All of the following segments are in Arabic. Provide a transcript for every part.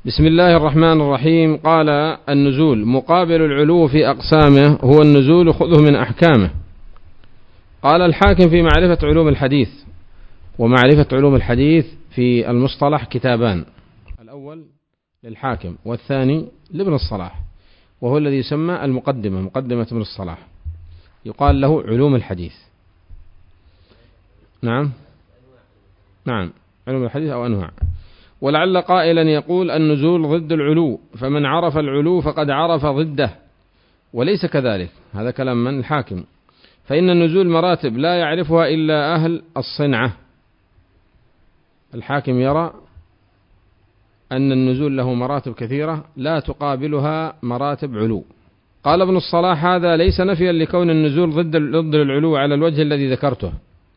بسم الله الرحمن الرحيم. قال: النزول مقابل العلو في أقسامه هو النزول خذه من أحكامه. قال الحاكم في معرفة علوم الحديث. ومعرفة علوم الحديث في المصطلح كتابان، الأول للحاكم والثاني لابن الصلاح، وهو الذي يسمى المقدمة، مقدمة ابن الصلاح، يقال له علوم الحديث. نعم علوم الحديث أو أنواع. ولعل قائلا يقول: النزول ضد العلو، فمن عرف العلو فقد عرف ضده، وليس كذلك. هذا كلام من؟ الحاكم. فإن النزول مراتب لا يعرفها إلا أهل الصنعة. الحاكم يرى أن النزول له مراتب كثيرة لا تقابلها مراتب علو. قال ابن الصلاح: هذا ليس نفيا لكون النزول ضد العلو على الوجه الذي ذكرته،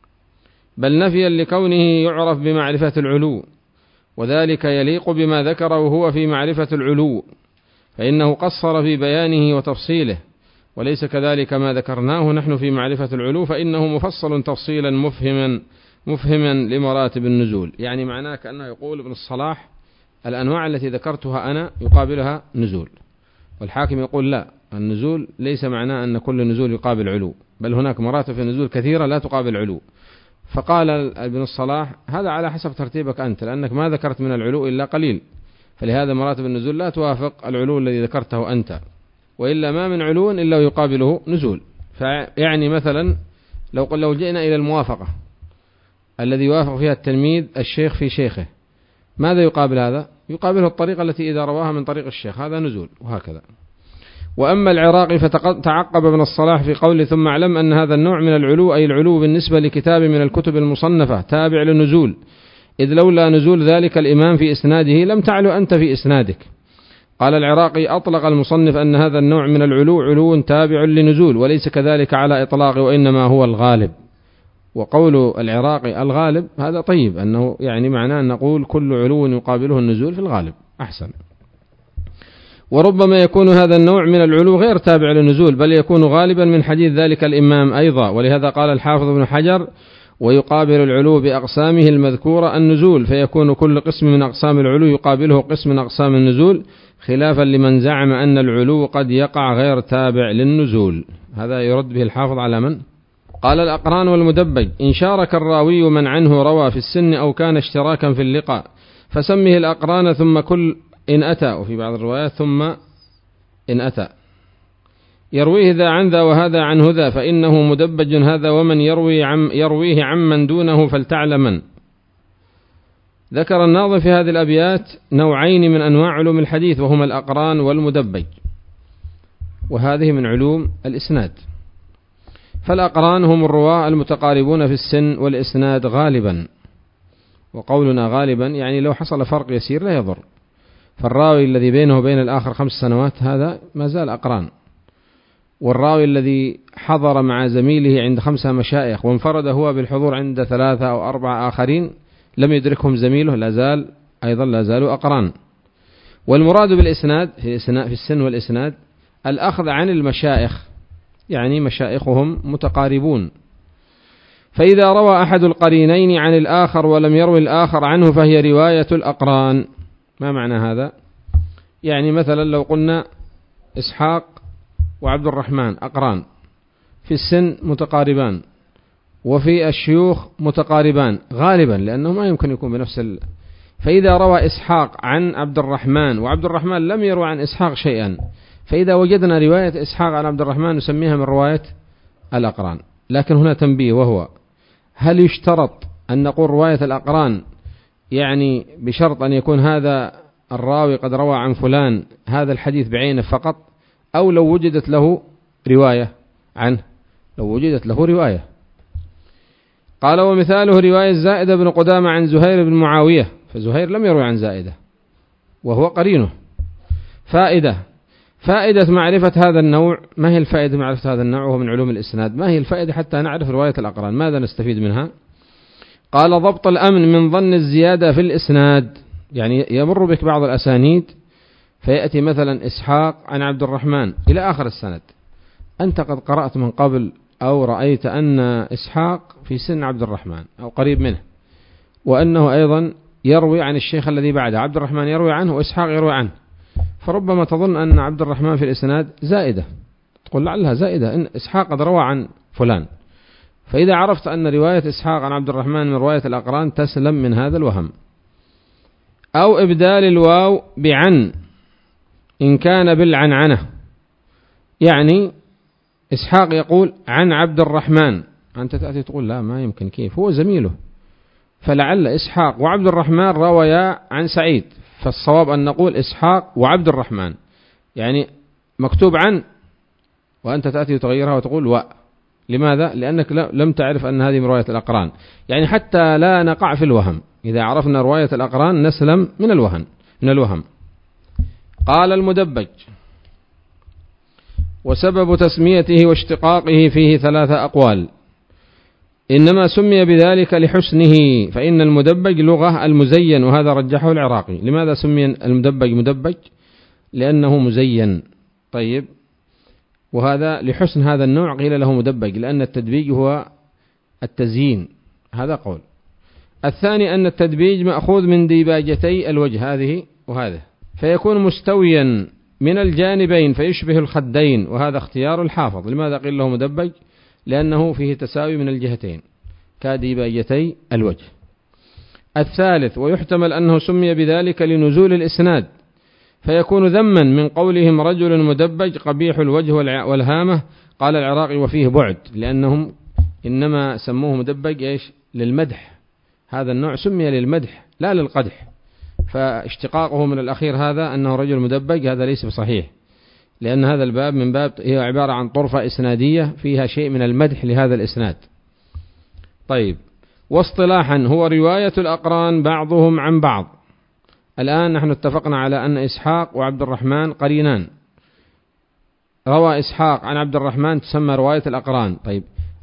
بل نفيا لكونه يعرف بمعرفة العلو، وذلك يليق بما ذكره هو في معرفة العلو، فإنه قصر في بيانه وتفصيله، وليس كذلك ما ذكرناه نحن في معرفة العلو، فإنه مفصل تفصيلا مفهما لمراتب النزول. يعني معناه كأنه يقول ابن الصلاح: الأنواع التي ذكرتها أنا يقابلها نزول، والحاكم يقول: لا، النزول ليس معناه أن كل نزول يقابل علو، بل هناك مراتب في النزول كثيرة لا تقابل علو. فقال ابن الصلاح: هذا على حسب ترتيبك أنت، لأنك ما ذكرت من العلو إلا قليل، فلهذا مراتب النزول لا توافق العلو الذي ذكرته أنت، وإلا ما من علو إلا يقابله نزول. فيعني مثلا لو جئنا إلى الموافقة الذي يوافق فيها التلميذ الشيخ في شيخه، ماذا يقابل هذا؟ يقابله الطريقة التي إذا رواها من طريق الشيخ، هذا نزول، وهكذا. وأما العراقي فتعقب ابن الصلاح في قوله: ثم اعلم أن هذا النوع من العلو، أي العلو بالنسبة لكتاب من الكتب المصنفة، تابع للنزول، إذ لولا نزول ذلك الإمام في إسناده لم تعلو أنت في إسنادك. قال العراقي: أطلق المصنف أن هذا النوع من العلو علو تابع لنزول، وليس كذلك على إطلاق، وإنما هو الغالب. وقول العراقي الغالب هذا طيب، أنه يعني معناه أن نقول كل علو يقابله النزول في الغالب أحسن. وربما يكون هذا النوع من العلو غير تابع للنزول، بل يكون غالبا من حديث ذلك الإمام أيضا. ولهذا قال الحافظ ابن حجر: ويقابل العلو بأقسامه المذكورة النزول، فيكون كل قسم من أقسام العلو يقابله قسم من أقسام النزول، خلافا لمن زعم أن العلو قد يقع غير تابع للنزول. هذا يرد به الحافظ على من؟ قال: الأقران والمدبج، إن شارك الراوي من عنه روى في السن أو كان اشتراكا في اللقاء، فسمه الأقران ثم كل إن أتى، وفي بعض الروايات ثم إن أتى، يرويه ذا عن ذا وهذا عن هذا، فإنه مدبج هذا، ومن يرويه عمن دونه فلتعلمن. ذكر الناظم في هذه الأبيات نوعين من أنواع علوم الحديث، وهما الأقران والمدبج، وهذه من علوم الإسناد. فالأقران هم الرواة المتقاربون في السن والإسناد غالبا، وقولنا غالبا يعني لو حصل فرق يسير لا يضر، فالراوي الذي بينه وبين الآخر 5 سنوات هذا ما زال أقران، والراوي الذي حضر مع زميله عند 5 مشايخ وانفرد هو بالحضور عند 3 أو 4 آخرين لم يدركهم زميله لا زالوا أقران. والمراد بالإسناد في السن والإسناد الأخذ عن المشايخ، يعني مشايخهم متقاربون، فإذا روى أحد القرينين عن الآخر ولم يروي الآخر عنه فهي رواية الأقران. ما معنى هذا؟ يعني مثلا لو قلنا إسحاق وعبد الرحمن أقران، في السن متقاربان، وفي الشيوخ متقاربان غالبا، لأنه ما يمكن يكون بنفس فإذا روى إسحاق عن عبد الرحمن وعبد الرحمن لم يروى عن إسحاق شيئا، فإذا وجدنا رواية إسحاق عن عبد الرحمن نسميها من رواية الأقران. لكن هنا تنبيه، وهو: هل يشترط أن نقول رواية الأقران يعني بشرط أن يكون هذا الراوي قد روى عن فلان هذا الحديث بعينه فقط، أو لو وجدت له رواية عنه؟ لو وجدت له رواية. قال: ومثاله رواية زائدة بن قدامة عن زهير بن معاوية، فزهير لم يروي عن زائدة وهو قرينه. فائدة معرفة هذا النوع. ما هي الفائدة معرفة هذا النوع وهو من علوم الإسناد؟ ما هي الفائدة حتى نعرف رواية الأقران؟ ماذا نستفيد منها؟ قال: ضبط الأمن من ظن الزيادة في الإسناد، يعني يمر بك بعض الأسانيد فيأتي مثلا إسحاق عن عبد الرحمن إلى آخر السند، أنت قد قرأت من قبل أو رأيت أن إسحاق في سن عبد الرحمن أو قريب منه، وأنه أيضا يروي عن الشيخ الذي بعده، عبد الرحمن يروي عنه وإسحاق يروي عنه، فربما تظن أن عبد الرحمن في الإسناد زائدة، تقول لعلها زائدة، إن إسحاق قد روى عن فلان. فإذا عرفت أن رواية إسحاق عن عبد الرحمن من رواية الأقران تسلم من هذا الوهم. أو إبدال الواو بعن إن كان بالعنعنة، يعني إسحاق يقول عن عبد الرحمن، أنت تأتي تقول لا ما يمكن، كيف هو زميله، فلعل إسحاق وعبد الرحمن رويا عن سعيد، فالصواب أن نقول إسحاق وعبد الرحمن، يعني مكتوب عن وأنت تأتي وتغيرها وتقول و. لماذا؟ لأنك لم تعرف أن هذه من رواية الأقران، يعني حتى لا نقع في الوهم، إذا عرفنا رواية الأقران نسلم من الوهم. قال المدبج: وسبب تسميته واشتقاقه فيه 3 أقوال، إنما سمي بذلك لحسنه، فإن المدبج لغة المزين، وهذا رجحه العراقي. لماذا سمي المدبج مدبج؟ لأنه مزين. طيب، وهذا لحسن هذا النوع قيل له مدبج، لأن التدبيج هو التزيين، هذا قول. الثاني أن التدبيج مأخوذ من ديباجتي الوجه، هذه وهذا، فيكون مستويا من الجانبين فيشبه الخدين، وهذا اختيار الحافظ. لماذا قيل له مدبج؟ لأنه فيه تساوي من الجهتين كديباجتي الوجه. الثالث ويحتمل أنه سمي بذلك لنزول الإسناد، فيكون ذما من قولهم رجل مدبج قبيح الوجه والهامة. قال العراقي: وفيه بعد، لأنهم إنما سموه مدبج للمدح، هذا النوع سمي للمدح لا للقدح، فاشتقاقه من الأخير هذا أنه رجل مدبج هذا ليس بصحيح، لأن هذا الباب من باب هي عبارة عن طرفة إسنادية فيها شيء من المدح لهذا الإسناد. طيب، واصطلاحا هو رواية الأقران بعضهم عن بعض. الآن نحن اتفقنا على أن إسحاق وعبد الرحمن قرينان، روى إسحاق عن عبد الرحمن تسمى رواية الأقران. طيب،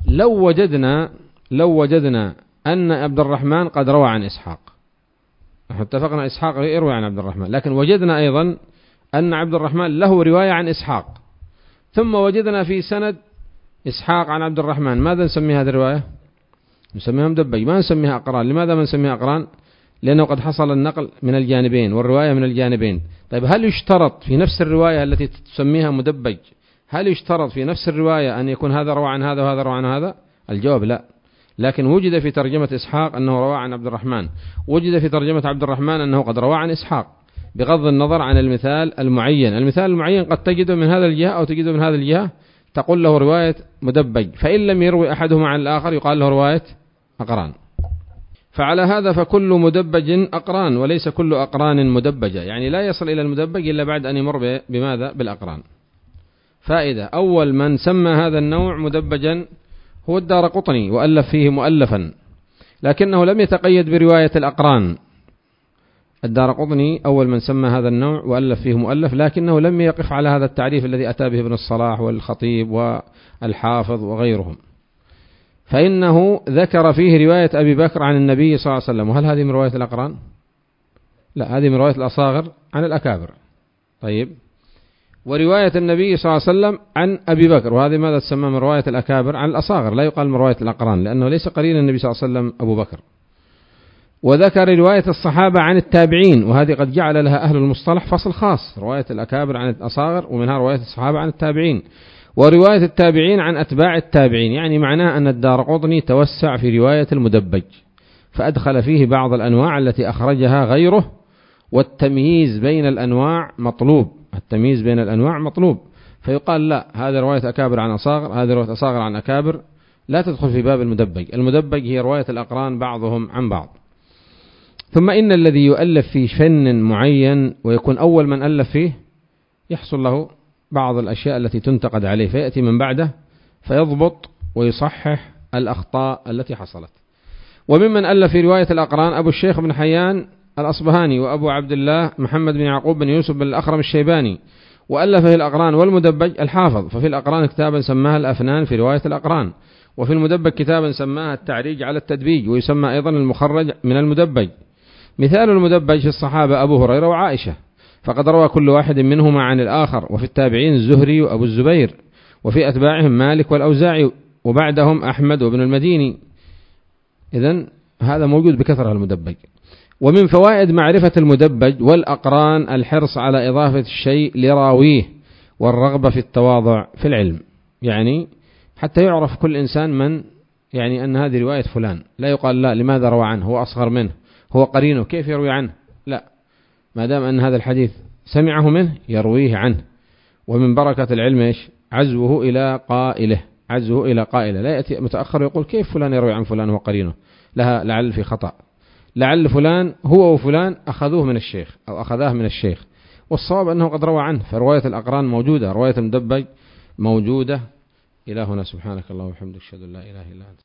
لو وجدنا أن عبد الرحمن قد روى عن إسحاق، نحن اتفقنا إسحاق يروي عن عبد الرحمن، لكن وجدنا أيضا أن عبد الرحمن له رواية عن إسحاق، ثم وجدنا في سند إسحاق عن عبد الرحمن، ماذا نسمي هذه الرواية؟ نسميها مدبج، ما نسميها أقران. لماذا ما نسميها أقران؟ لأنه قد حصل النقل من الجانبين والرواية من الجانبين. طيب، هل يشترط في نفس الرواية التي تسميها مدبج، هل يشترط في نفس الرواية أن يكون هذا روى عن هذا وهذا روى عن هذا؟ الجواب لا. لكن وجد في ترجمة إسحاق أنه روى عن عبد الرحمن، وجد في ترجمة عبد الرحمن أنه قد روى عن إسحاق، بغض النظر عن المثال المعين. المثال المعين قد تجده من هذا الجهة أو تجده من هذا الجهة، تقول له رواية مدبج، فإن لم يروي أحدهما عن الآخر يقال له رواية أقران. فعلى هذا فكل مدبج أقران، وليس كل أقران مدبجة، يعني لا يصل إلى المدبج إلا بعد أن يمر بماذا؟ بالأقران. فائدة: أول من سمى هذا النوع مدبجا هو الدارقطني، وألف فيه مؤلفا، لكنه لم يتقيد برواية الأقران. الدارقطني أول من سمى هذا النوع وألف فيه مؤلف، لكنه لم يقف على هذا التعريف الذي أتى به ابن الصلاح والخطيب والحافظ وغيرهم، فإنه ذكر فيه رواية أبي بكر عن النبي صلى الله عليه وسلم. وهل هذه من رواية الأقران؟ لا، هذه من رواية الأصاغر عن الأكابر. طيب، ورواية النبي صلى الله عليه وسلم عن أبي بكر، وهذه ماذا تسمى؟ من رواية الأكابر عن الأصاغر، لا يقال من رواية الأقران، لأنه ليس قرين النبي صلى الله عليه وسلم أبو بكر. وذكر رواية الصحابة عن التابعين، وهذه قد جعل لها أهل المصطلح فصل خاص، رواية الأكابر عن الأصاغر، ومنها رواية الصحابة عن التابعين، ورواية التابعين عن أتباع التابعين. يعني معناه أن الدارقطني توسع في رواية المدبج، فأدخل فيه بعض الأنواع التي أخرجها غيره، والتمييز بين الأنواع مطلوب، التمييز بين الأنواع مطلوب، فيقال لا، هذا رواية أكابر عن أصاغر، هذا رواية أصاغر عن أكابر، لا تدخل في باب المدبج. المدبج هي رواية الأقران بعضهم عن بعض. ثم إن الذي يؤلف في فن معين ويكون أول من ألف فيه يحصل له بعض الأشياء التي تنتقد عليه، فيأتي من بعده فيضبط ويصحح الأخطاء التي حصلت. وممن ألف في رواية الأقران أبو الشيخ بن حيان الأصبهاني، وأبو عبد الله محمد بن يعقوب بن يوسف بن الأخرم الشيباني، وألف في الأقران والمدبج الحافظ. ففي الأقران كتابا سماها الأفنان في رواية الأقران، وفي المدبج كتابا سماها التعريج على التدبيج، ويسمى أيضا المخرج من المدبج. مثال المدبج في الصحابة أبو هريرة وعائشة، فقد روى كل واحد منهما عن الآخر. وفي التابعين الزهري وأبو الزبير، وفي أتباعهم مالك والأوزاعي، وبعدهم أحمد وابن المديني. إذن هذا موجود بكثرة المدبج. ومن فوائد معرفة المدبج والأقران الحرص على إضافة الشيء لراويه والرغبة في التواضع في العلم، يعني حتى يعرف كل إنسان من يعني أن هذه رواية فلان، لا يقال لا لماذا روى عنه، هو أصغر منه، هو قرينه، كيف يروي عنه، لا، ما دام أن هذا الحديث سمعه منه يرويه عنه. ومن بركة العلم إيش؟ عزوه إلى قائله، عزوه إلى قائله، لا يأتي متأخر يقول كيف فلان يروي عن فلان وهو قرينه، لها لعل في خطأ، لعل فلان هو وفلان أخذوه من الشيخ أو أخذاه من الشيخ، والصواب أنه قد روى عنه، فرواية الأقران موجودة، رواية المدبج موجودة. إلهنا سبحانك اللهم وبحمدك أشهد أن لا إله إلا أنت.